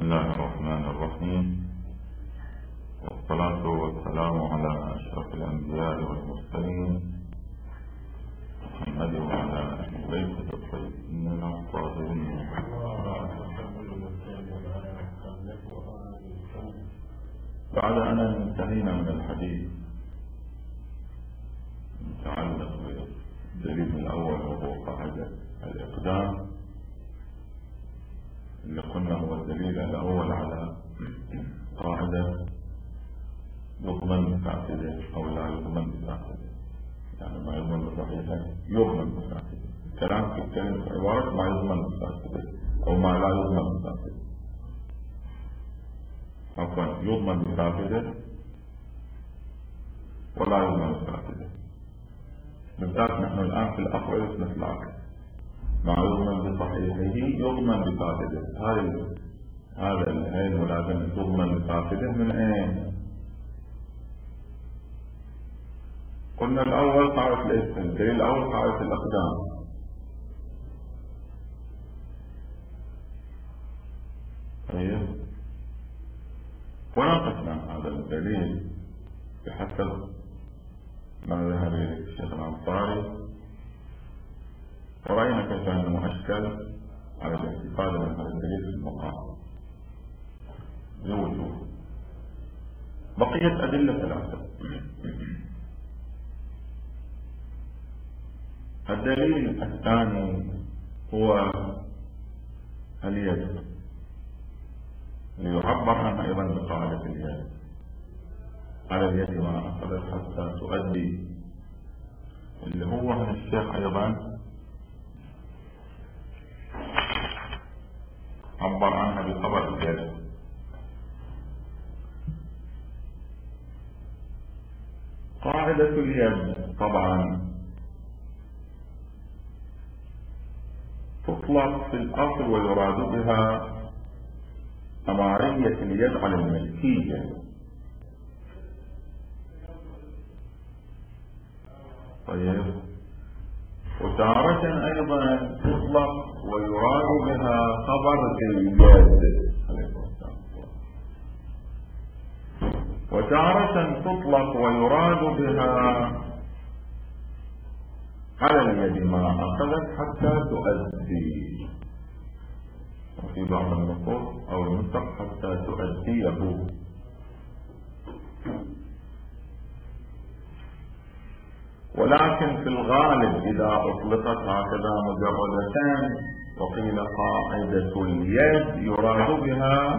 الله الرحمن الرحيم، والصلاة والسلام على أشرف الأنبياء والمرسلين محمد وعلى أهل بيته الطيبين الطاهرين. بعد أن انتهينا من الحديث المتعلق بالدليل الأول وهو قاعدة الإقدام، اللي قلنا هو الدليل الأول على قاعدة يضمن بفاسده أو لا يضمن بفاسده، يعني ما يضمن بصحيحه يضمن بفاسده. الكلام في الكلمة عبارة ما يضمن بفاسده أو ما لا يضمن بفاسده، عفوا يضمن بفاسده ولا يضمن بفاسده. بالذات نحن الآن في الأقوى مثل العكس، ما يضمن بصحيحه يضمن بفاسده. هاي الملازمة تضمن بفاسده من أين؟ قلنا الأول قاعدة الاسم، الدليل الأول قاعدة الأقدام. طيب، وناقشنا هذا الدليل بحسب ما ذهب إليه الشيخ الأنصاري، ورأينا كيف أنه أشكل على الاستفادة من هذا الدليل في المقام لوجوه بقية أدلة ثلاثة. الدليل الثاني هو اليد، ليعبر عنها أيضا بقاعدة اليد، على اليد ما أخذت حتى تؤدي، اللي هو من الشيخ أيضا عبر عنها بخبر اليد. قاعدة اليد طبعا تطلق في الأصل ويراد بها أمارية اليد على الملكية. طيب، وتارة أيضا تطلق ويراد بها خبر اليد، وتارة تطلق ويراد بها على اليد ما أخذت حتى تؤدي، وفي بعض النصوص أو النسخ حتى تؤديه. ولكن في الغالب إذا أطلقت هكذا مجردة وقيل قاعدة اليد يراد بها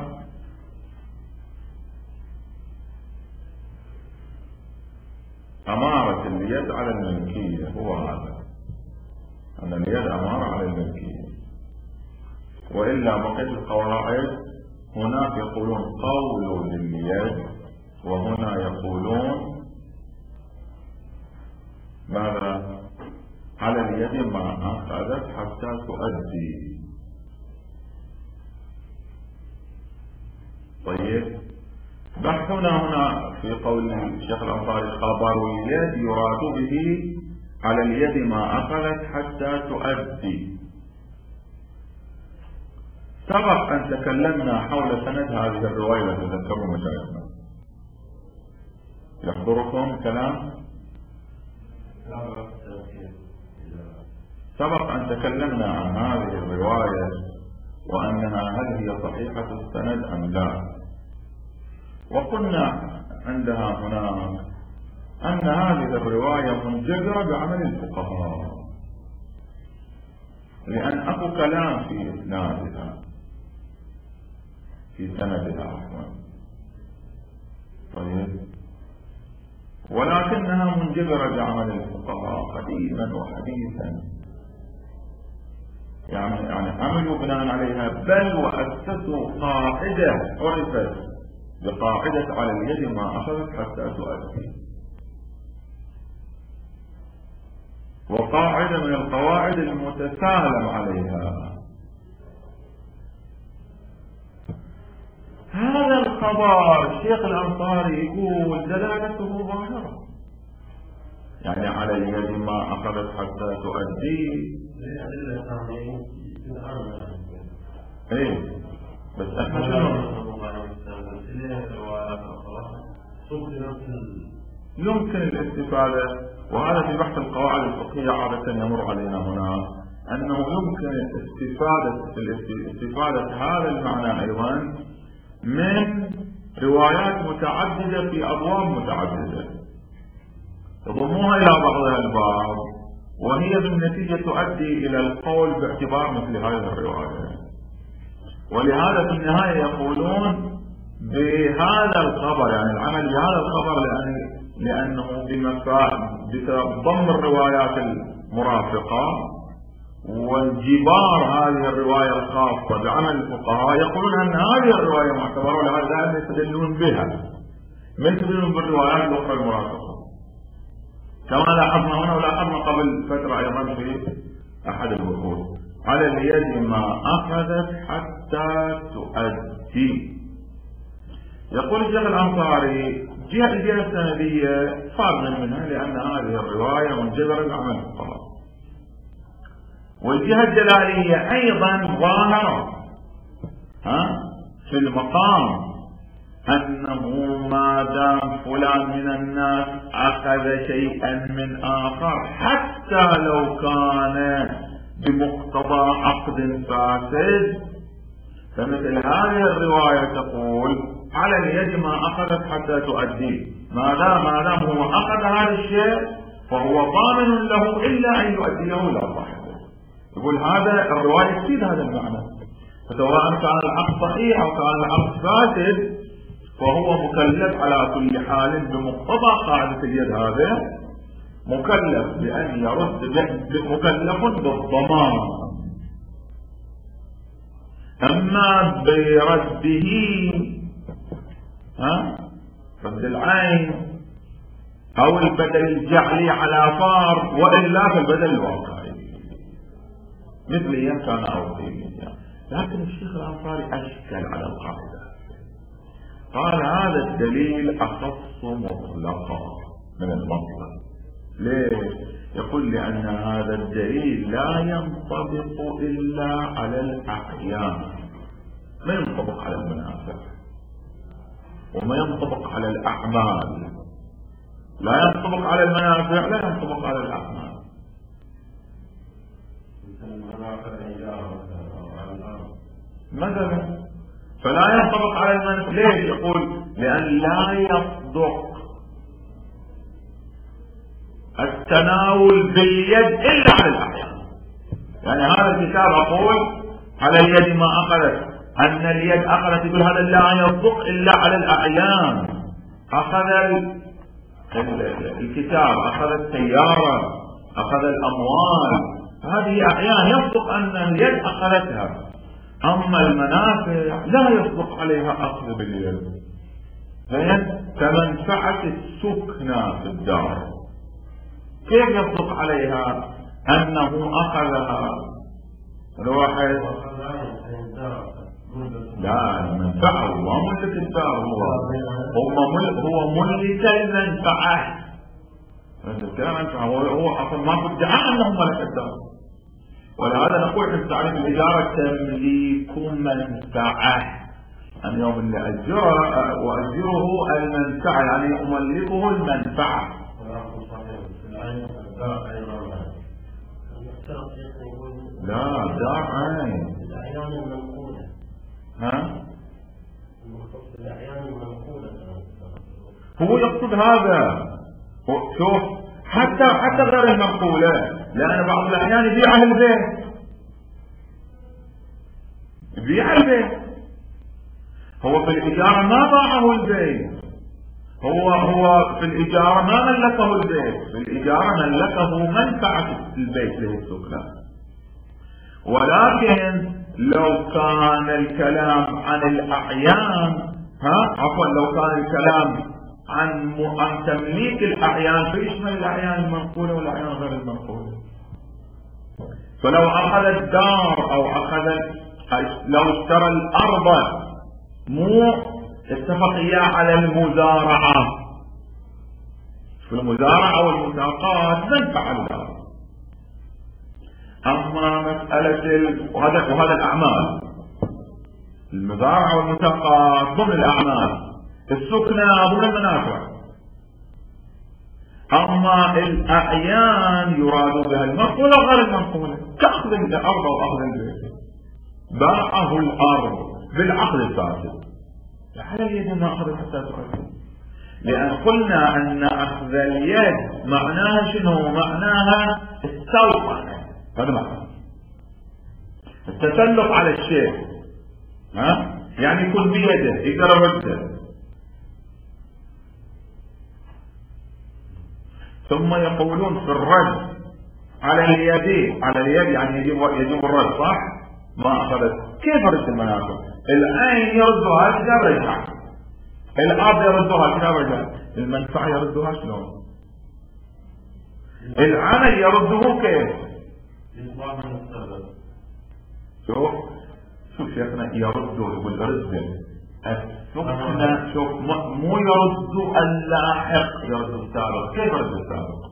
أمارة اليد على الملكية. هو هذا، أن اليد أمارة على الملكية. وإلا بقيت القواعد هناك يقولون قول لليد، وهنا يقولون ماذا؟ على اليد ما أخذت حتى تؤدي. طيب، بحثنا هنا في قول الشيخ الأنصاري خبر اليد يراد به على اليد ما أخذت حتى تؤدي. سبق أن تكلمنا حول سند هذه الرواية وتذكروا مشايخنا. يحضركم كلام؟ سبق أن تكلمنا عن هذه الرواية وأنها هل هي صحيحة السند أم لا، وقلنا عندها هناك أن هذه الرواية منجبرة بعمل الفقهاء، لأن أكو كلام في إسنادها في سندها عفوا. طيب، ولكنها منجبرة بعمل الفقهاء قديما وحديثا، يعني عملوا بناء عليها، بل وأسسوا قاعدة عرفت بقاعدة على اليد ما أخذت حتى تؤدي، وقاعدة من القواعد المتسالم عليها. هذا الخبر الشيخ الأنصاري يقول دلالته ظاهرة، يعني على اليد ما أخذت حتى تؤدي. بس احنا شنو يمكن الاستفادة، وهذا في بحث القواعد الفقهية عادة يمر علينا هنا، أنه يمكن استفادة هذا المعنى أيضا من روايات متعددة في أبواب متعددة يضموها إلى بعضها البعض، وهي بالنتيجة تؤدي إلى القول باعتبار مثل هذه الرواية. ولهذا في النهاية يقولون بهذا الخبر، يعني العمل بهذا الخبر لأنه بضم الروايات المرافقة وانجبار هذه الرواية الخاصة بعمل الفقهاء، يقولون أن هذه الرواية معتبرة، ولهذا يستدلون بها ما يستدلون بالروايات الأخرى المرافقة، كما لاحظنا هنا ولاحظنا قبل فترة أيضا في أحد البحوث. على اليد ما أخذت حتى تؤدي. يقول الشيخ الأنصاري جهة الجهة السندية فارغ منها، لأن هذه الرواية منجبرة بعمل الفقهاء، والجهة الدلالية أيضا ظاهرة في المقام، أنه ما دام فلان من الناس أخذ شيئا من آخر حتى لو كان بمقتضى عقد فاسد، فمثل هذه الرواية تقول على اليد ما أخذت حتى تؤدي، ما دام هو أخذ هذا الشيء فهو ضامن له إلا أن يؤديه إلى صاحبه. يقول هذا الرواية تفيد هذا المعنى، فسواء كان العقد صحيح أو كان العقد فاسد فهو مكلف على كل حال بمقتضى قاعدة اليد، هذا مكلف بأن يرد، مكلف بالضمان. أما برده رد العين أو البدل الجعلي على فار، وإلا فالبدل الواقعي مثل أيام كان أو فيه. لكن الشيخ الأنصاري أشكل على القاعدة، قال هذا الدليل أخص مطلقا من المطلق. ليه؟ يقول لأن هذا الدليل لا ينطبق إلا على الأعيان، ما ينطبق على المنافع وما ينطبق على الأعمال، لا ينطبق على المنافع لا ينطبق على الأعمال. مثلا فلا ينطبق على المنافع. ليش؟ يقول لأن لا يصدق التناول باليد إلا على الأعيان. يعني هذا الكتاب أقول على اليد ما أخذت، أن اليد أخذت، يقول هذا لا يصدق إلا على الأعيان. أخذ الكتاب، أخذ السيارة، أخذ الأموال، هذه أعيان يصدق أن اليد أخذتها. أما المنافع لا يصدق عليها أخذ باليد، كمنفعة السكنى في الدار كيف يصدق عليها أنه أخذها الواحد؟ لا، المنفعة هو ملك الدار، هو ملك المنفعة. هو أصلا ما ادعى أنه ملك الدار. ولهذا نقول في تعريف الإجارة تمليك منفعة، أن يوم اللي أجره وأجره المنفعة، يعني أملكه المنفعة. لا، دار عين. هو يقصد هذا. شوف، حتى غير المنقولة، لأن بعض الأحيان يبيعها البيت، هو في الإجارة ما باعه البيت، هو في الإجارة ما ملكه البيت، في الإجارة ملكه منفعة البيت له السكنى. ولكن لو كان الكلام عن الأعيان، لو كان الكلام عن تمليك الأعيان فيشمل الأعيان المنقولة والأعيان غير المنقولة. فلو أخذ الدار أو لو اشترى الأرض، مو اتفق إياه على المزارعة، في المزارعة والمساقات منفعة الدار. أما مسألة وهذا الأعمال المزارع والمساقات ضمن الأعمال، السكنة ضمن المنافع. أما الأعيان يراد بها المنقولة غير المنقولة، كأخذ الأرض وأخذ البيت. باعه الأرض بالعقد الفاسد، هل يجب ما أخذ حتى تؤدي؟ لأن قلنا أن أخذ اليد معناها شنو؟ معناها السلطنة، هذا معنى التسلط على الشيء، يعني يكون بيده يقدر يرده. ثم يقولون في الرد على اليد، على اليد يعني يجب الرد، صح؟ ما أخذت كيف رد المنافع؟ العين يردها كذا رجع، الأرض يردها كذا رجع، المنفعة يردها شلون؟ العمل يرده كيف؟ شوف شيخنا يرده، يقول رده السكنة، شوف مو يرد اللاحق، يرد السابق. كيف يرد السابق؟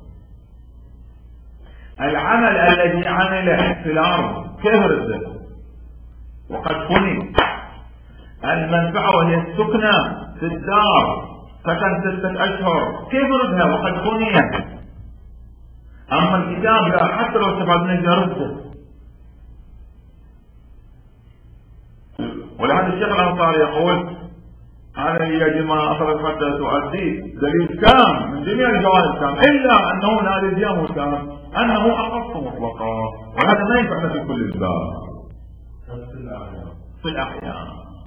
العمل الذي عمله في الأرض كيف رده؟ وقد بني المنفعة وهي السكنة في الدار، سكن 6 أشهر، كيف ردها وقد بنيت؟ أما الكتاب لا، حتى لو استفدنا يرده. ولهذا الشيخ الأنصاري يقول أنا يجب ما أخذت حتى تؤدي، دليل تام من جميع الجوانب تام، إلا أنه لا لزيامه تام، أنه أخص مطلقا، وهذا ما ينفعنا في كل الباب في الأحيان.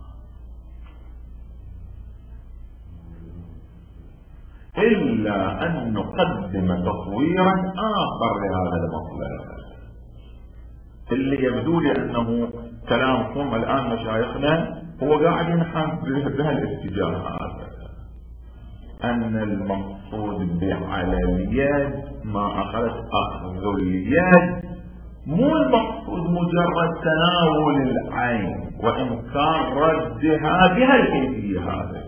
إلا أن نقدم تصويرا آخر لهذا المطلب اللي يبدو لي أنه كلامكم الآن مشايخنا هو قاعد ينحى بها الاتجاه هذا، أن المقصود بعلى اليد ما أخذت أخذ اليد، مو المقصود مجرد تناول العين وإمكان ردها بها الكيفية هذا،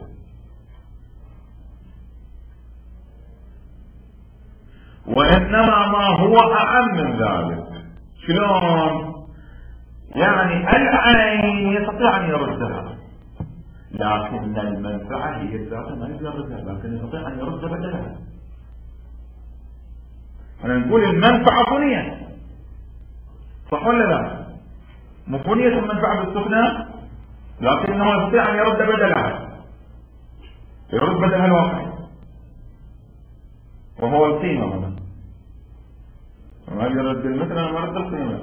وإنما ما هو أعم من ذلك. شلون؟ يعني العين يستطيع أن يردها، لكن المنفعة هي الذات ما يردها، لكن يستطيع أن يرد بدلها. أنا نقول المنفعة بنيت، صح ولا لا؟ بنيت المنفعة بالسكنة، لكنه يستطيع أن يرد بدلها، يرد بدلها الواقع وهو القيمة هنا. ما يرد المثل، أنا ما رد القيمة،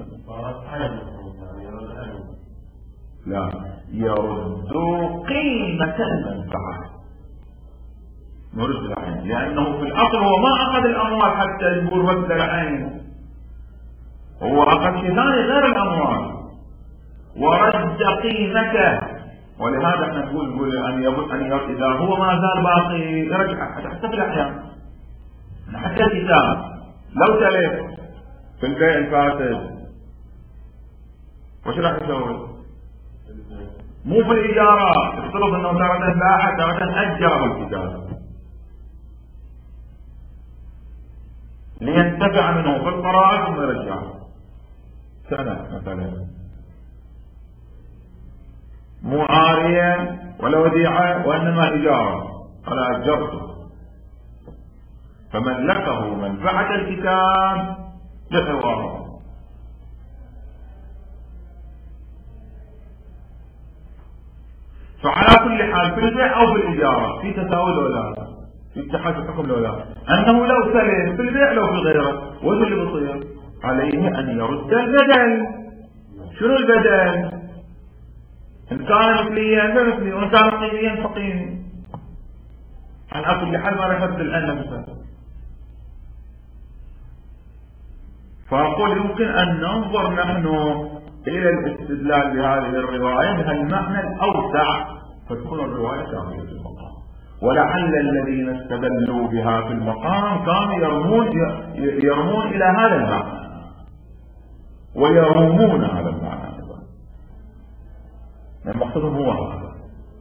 لا، يرد قيمة المنفعة، يرد العين، لأنه في الأصل هو ما أخذ الأموال حتى يقول رد العين، هو أخذ شيء ثاني غير الأموال ورد قيمته. ولهذا احنا نقول أن إذا هو ما زال باقي يرجع حتى في الأحيان. حتى الكتاب لو تلف في البيع الفاسد وش راح يسوي؟ مو في الإجارة، افترض أنه تارة باع تارة أجره الكتاب لينتفع منه في القراءة ثم يرجعه سنة مثلا، مو عارية ولا وديعة وإنما إجارة، أنا أجرته، فملكه منفعة الكتاب بحواره. فعلى كل حال في البيع أو في الإجارة في تساوي ولا في اتحاد الحكم ولا، أنه لو سلم في البيع لو في غيره، وش اللي بيصير؟ عليه أن يرد البدل. شنو البدل؟ إن كان مثليا فمثلي، وإن كان قيميا فقيمي، على كل حال ما راح يرد الآن نفسه. فأقول يمكن أن ننظر نحن إلى الاستدلال بهذه الرواية بهالمعنى الأوسع، فتكون الرواية كاملة في المقام. ولعل الذين استدلوا بها في المقام كانوا يرمون إلى هذا المعنى ويرومون هذا المعنى، المقصود هو هذا.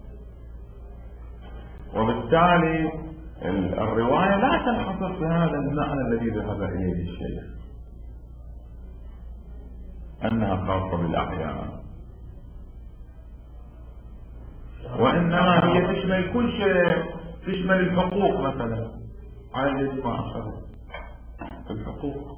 وبالتالي الرواية لا تنحصر في هذا المعنى الذي ذهب إليه الشيخ، أنها خاصة بالأحيان. وإنما هي تشمل كل شيء، تشمل الحقوق مثلا على الذي ما أخذ الحقوق.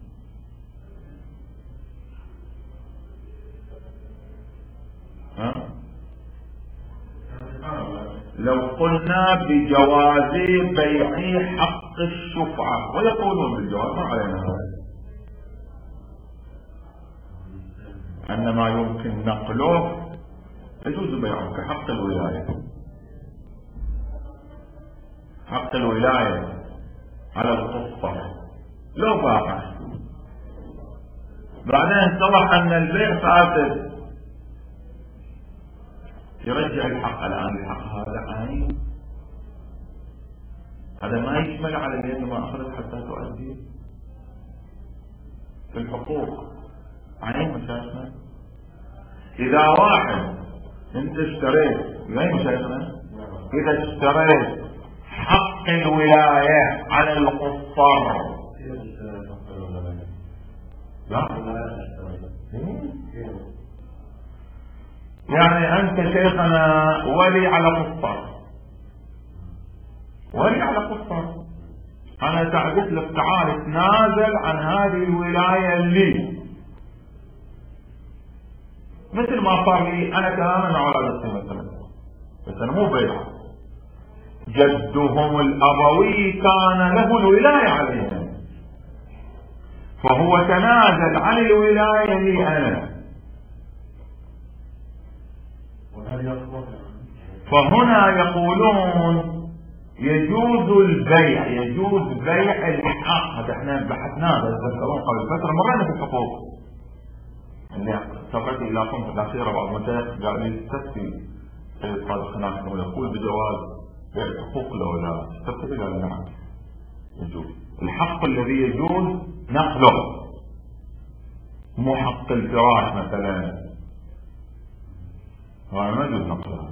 لو قلنا بجواز بيع حق الشفعة ويقولون بالجواز ما علينا هذا، أن ما يمكن نقله يجوز بيعه كحق الولاية. حق الولاية على القصة لو باع بعدين اتضح أن البيع فاسد، يرجع الحق. الآن الحق هذا عين، هذا ما يشمل على اليد ما أخذت حتى تؤدي في الحقوق عين مشايخنا. إذا واحد أنت اشتريت زي مشايخنا، إذا اشتريت حق الولاية على القصار يعني أنت شيخنا ولي على قصار، ولي على قصار، أنا تعبت لك تعال تنازل عن هذه الولاية لي، مثل ما صار لي أنا تماما على القصة مثلا، بس أنا مو بيع، جدهم الأبوي كان له الولاية عليهم فهو تنازل عن الولاية لي أنا، فهنا يقولون يجوز البيع، يجوز بيع الحق. هذا احنا بحثناه تذكرون قبل فترة مرينا في الحقوق اللي سبقت الى صنف الاخيرة بعض المشايخ قاعد يستفتي سيد صادق خناقي ويقول بجواز بيع الحقوق لو لا تستفتي قال نعم يجوز. الحق الذي يجوز نقله مو حق الفراش مثلا، هذا ما يجوز نقله،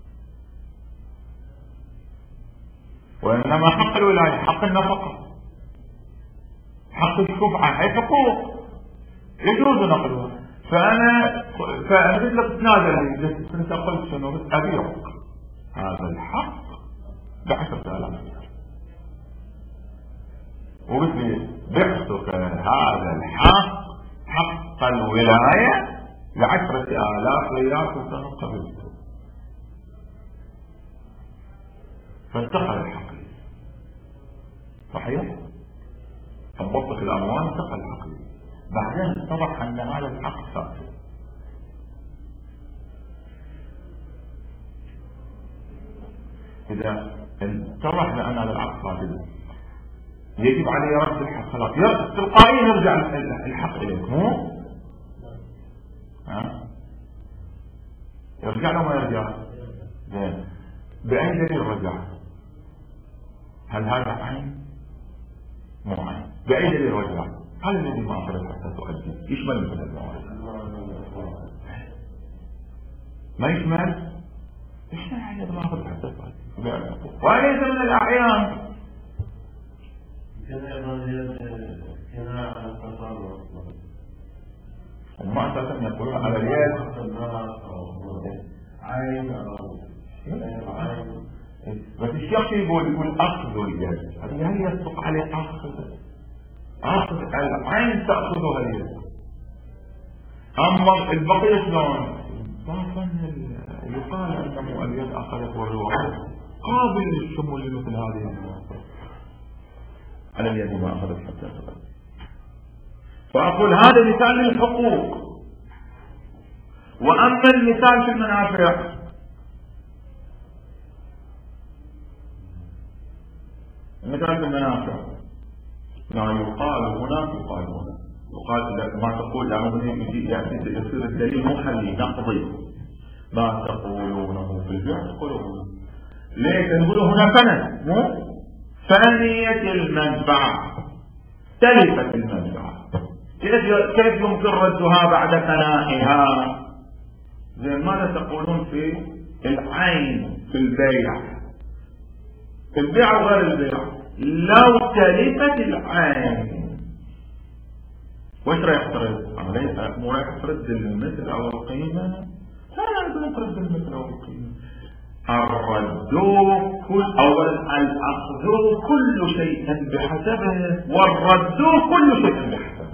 وإنما حق الولاية حق النفقة حق الشفعة هي حقوق يجوز نقلها. فأنا قلت لك تنازل لي، انت قلت شنو أبيعك هذا الحق ب10,000 وقلت لي بعتك هذا الحق حق الولاية ب10,000 ريال وأنا قبلته، فانتقل الحق صحيح، ضبطت الأموال انتقل الحق، بعدين اتضح أن هذا الحق فاسد. إذا اتضح أن هذا الحق فاسد يجب عليه رد الحق، خلاص تلقائيا يرجع الحق إليك مو يرجع له ما يرجع. بأي دليل رجع؟ هل هذا عين؟ مو عين. بأي دليل رجع؟ هل الذي ما أخذت حتى تؤدي يشمل مثل الزواج؟ ما يشمل؟ يشمل الذي ما أخذت حتى تؤدي وليس من الأعيان. وما أساسا يقولون على اليد عين بس الشيخ يقول أخذ اليد، هل يصدق عليه أخذ العين تأخذها اليد، أما البقية شلون؟ ضعفا يقال أنه اليد أخذت والرواية قابل للشمول لمثل هذه على اليد ما أخذت حتى تقدم. فأقول هذا مثال للحقوق. وأما المثال في المنافع المثال في المنافع لا يقال هنا يقال هنا، يقال ما تقول لأنه يصير الدليل محلي نقضي ما تقولونه في البيع تقولونه ليش نقول هنا فنن مو فنية المنفعة تلفت المنفعة كيف يمكن ردها بعد فنائها؟ زي ماذا تقولون في العين في البيع، في البيع وغير البيع لو تلفت العين وش رايح ترد؟ مو رايح ترد المثل او القيمة؟ لا يقول ترد المثل او القيمة، الردوا أولا الأخذوا كل شيء بحسبه، والردوا كل شيء بحسبه.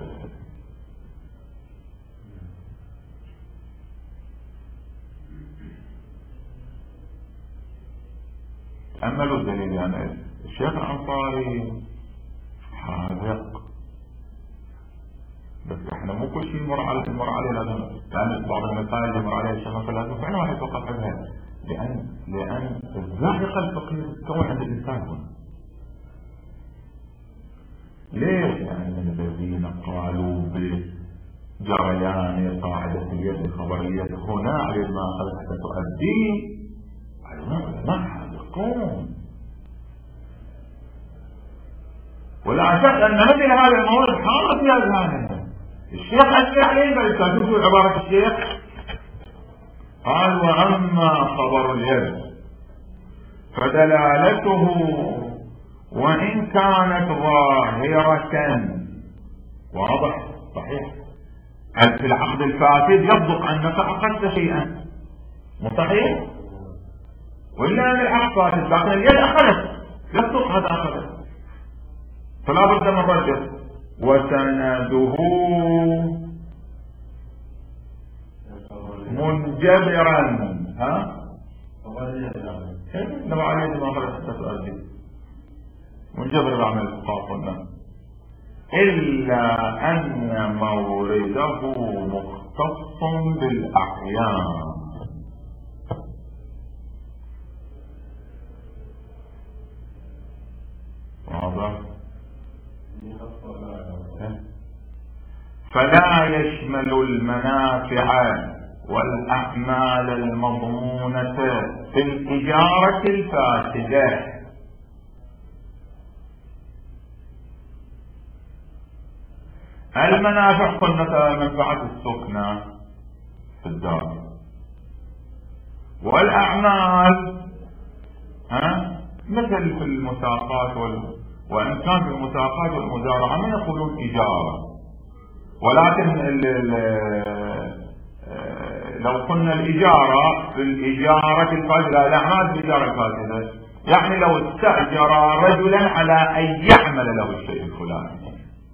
أملوا الدليل. يعني الشيخ الأنصاري حاذق، بس احنا مو كل شيء يمر عليه لازم، لأن بعض المسائل اللي يمر عليها الشيخ لازم فعلا واحد يتوقف عنها، لأن الذائقة الفقهية تتكون عند الإنسان هنا. ليش؟ لأن الذين قالوا بجريان قاعدة اليد الخبرية هنا على ما خلقت تؤدي ما حاذقون، ولا شك أن مثل هذا الموضوع حاضر في أذهانهم. الشيخ أشكل عليه بل تشوفوا عبارة الشيخ، قال: وأما خبر اليد فدلالته وإن كانت ظاهرة، واضح صحيح، هل في العقد الفاسد يصدق أنك أخذت شيئا مو صحيح، وإلا أن العقد فاسد لكن اليد أخذت، يصدق هذا أخذت، فلا بد من رده. وسنده منجبرا، لو عليه ما خلص تسأل منجبر بعمل الفقاق، إلا أن مورده مختص بالأحيان. واضح؟ فلا يشمل المنافع والأعمال المضمونة في الإجارة الفاسدة. المنافع قلنا منفعة السكنة في الدار، والأعمال مثل في المساقات وإن كان في المساقات والمزارعة من يقولون إجارة، ولكن لو قلنا الإجارة في الإجارة الفاسدة، الأعمال في الإجارة الفاسدة يعني لو استأجر رجلا على أن يعمل له الشيء الفلاني،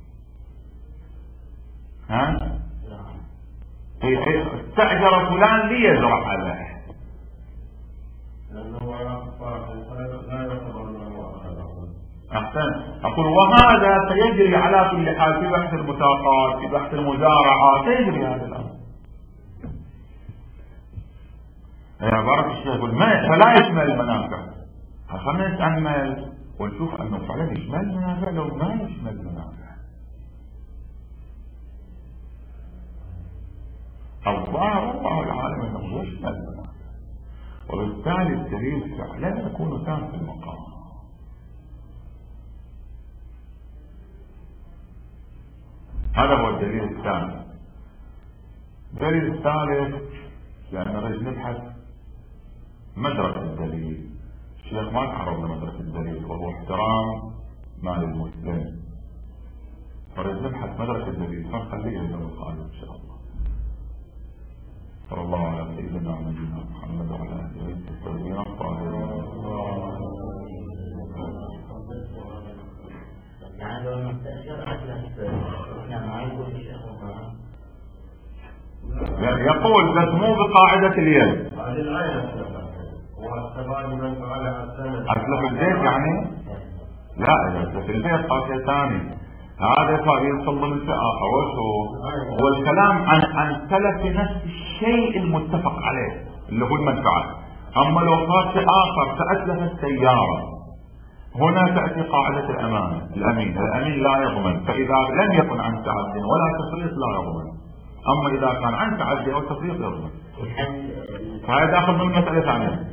استأجر فلان ليزرع عليه، أحسن. أقول وهذا سيجري على كل حال في بحث المساقات، في بحث المزارعة سيجري هذا الأمر. عبارة الشيخ يقول فلا يشمل المنافع. خلينا نتأمل ونشوف أنه فعلا يشمل المنافع لو ما يشمل المنافع. الظاهر الله العالم أنه يشمل المنافع، وبالتالي الدليل فعلا يكون تام في المقام. هذا هو الدليل الثاني. الدليل الثالث يعني نريد نبحث مدرك الدليل. الشيخ ما تعرض لمدرك الدليل وهو احترام مال المسلم، نريد نبحث مدرك الدليل فنخليه اليوم القادم ان شاء الله. صلى الله على سيدنا ونبينا محمد وعلى اله الطيبين الطاهرين. يعني لو المستأجر ما يقول الشيخ يقول بس مو بقاعدة اليد. هذه الآية واستفاد من فعل أتلف البيت يعني؟ لا، أتلف البيت قاعدة ثانية. هذا يدخل ضمن فئة هو الكلام عن تلف نفس الشيء المتفق عليه اللي هو المنفعة. أما لو قال شيء آخر فأتلف السيارة، هنا تأتي قاعدة الأمانة. الأمين لا يضمن، فإذا لم يكن عن تعدي ولا تفريط لا يضمن، أما إذا كان عن تعدي أو تفريط يضمن. فهذا داخل ضمن مسألة ثانية.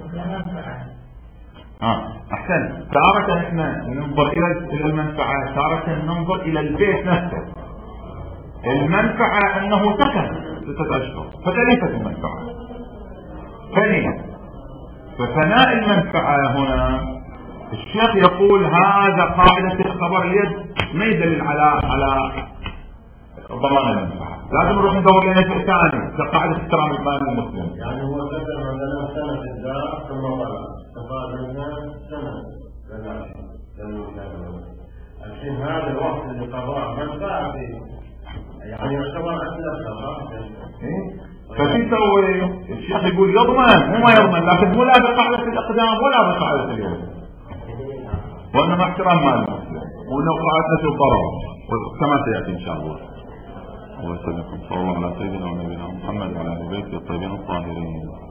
أحسن. تارة احنا ننظر إلى المنفعة، تارة ننظر إلى البيت نفسه. المنفعة أنه سكن 6 أشهر فتلفت المنفعة. ثانيا ففناء المنفعة هنا الشيخ يقول هذا قاعدة خبر اليد ما يدلل على ضمان المنفعة، لازم نروح ندور لنا شيء ثاني كقاعدة احترام المال المسلم. يعني هو قدر مثلا سنة الدار ثم طلع استفاد منها سنة الحين هذا الوقت اللي قضاه منفعة فيه يعني يعتبر أسلفها. فشو يسوي؟ الشيخ يقول يضمن، مو ما يضمن، لكن مو لا بقاعدة الإقدام ولا بقاعدة اليوم، وإنما احترام مع المسلم ونوقعات نفي الضرر كما سيأتي إن شاء الله. وسلم صلى الله على سيدنا ونبينا محمد وعلى آله وصحبه الطيبين الطاهرين.